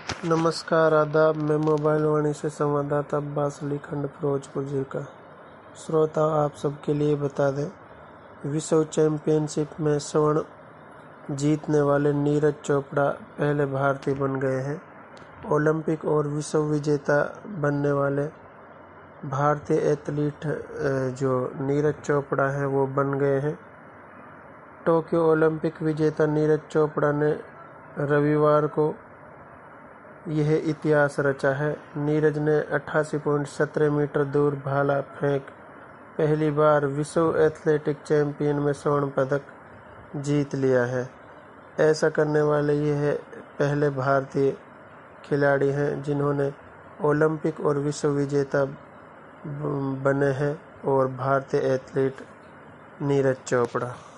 नमस्कार, आदाब। मैं मोबाइल वाणी से संवाददाता अब्बास अली खंड फिरोजपुर जिले का श्रोता आप सबके लिए बता दें, विश्व चैंपियनशिप में स्वर्ण जीतने वाले नीरज चोपड़ा पहले भारतीय बन गए हैं। ओलंपिक और विश्व विजेता बनने वाले भारतीय एथलीट जो नीरज चोपड़ा हैं वो बन गए हैं। टोक्यो ओलंपिक विजेता नीरज चोपड़ा ने रविवार को यह इतिहास रचा है। नीरज ने 88.17 मीटर दूर भाला फेंक पहली बार विश्व एथलेटिक चैंपियन में स्वर्ण पदक जीत लिया है। ऐसा करने वाले यह पहले भारतीय खिलाड़ी हैं जिन्होंने ओलंपिक और विश्व विजेता बने हैं और भारतीय एथलीट नीरज चोपड़ा।